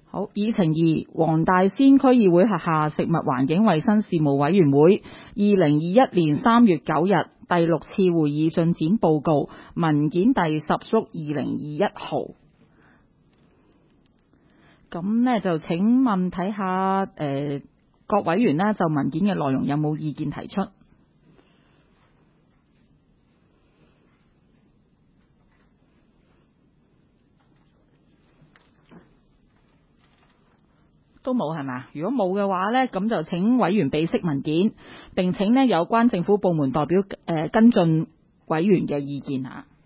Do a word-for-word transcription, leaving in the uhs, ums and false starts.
好，議程二，黃大仙區議會轄下食物環境衛生事務委員會二零二一年三月九日第六次會議進展報告文件第十叔二零二一號。咁呢就請問睇下誒各委員呢就文件嘅內容有冇意見提出？都冇係嘛？如果冇嘅話呢，咁就請委員備悉文件，並請呢有關政府部門代表誒、呃、跟進委員嘅意見嚇。